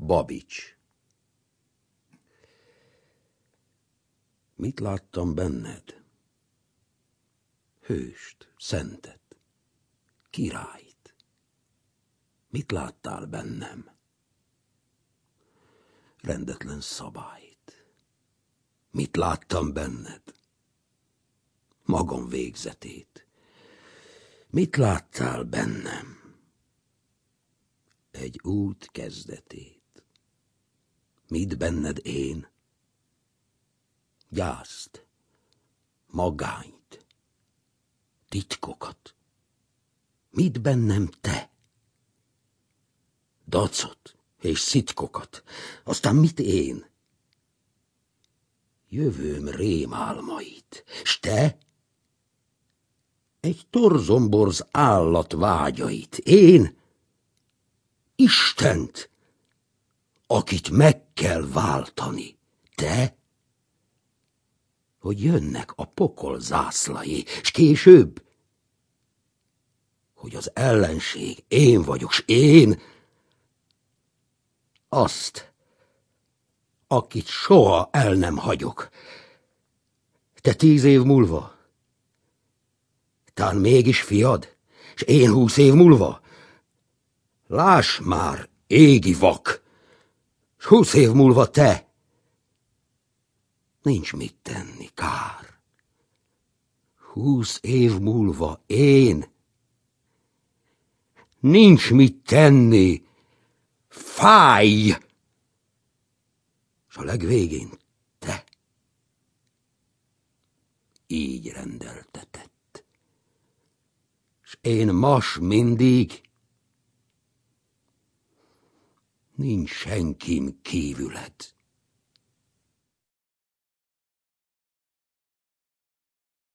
Babics. Mit láttam benned? Hőst, szentet, királyt. Mit láttál bennem? Rendetlen szabályt. Mit láttam benned? Magam végzetét. Mit láttál bennem? Egy út kezdetét. Mit benned én? Gyászt, magányt, titkokat. Mit bennem te? Dacot és szitkokat. Aztán mit én? Jövőm rémálmait. S te? Egy torzomborz állat vágyait. Én? Istent, akit meg kell váltani. Te? Hogy jönnek a pokol zászlai, s később, hogy az ellenség én vagyok, s én azt, akit soha el nem hagyok. Te 10 év múlva, tán mégis fiad, s én 20 év múlva. Láss már, égi vak, s 20 év múlva te. Nincs mit tenni, kár. 20 év múlva én. Nincs mit tenni, fáj. S a legvégén te. Így rendeltetett. S én mas mindig. Nincs senkin kívüled.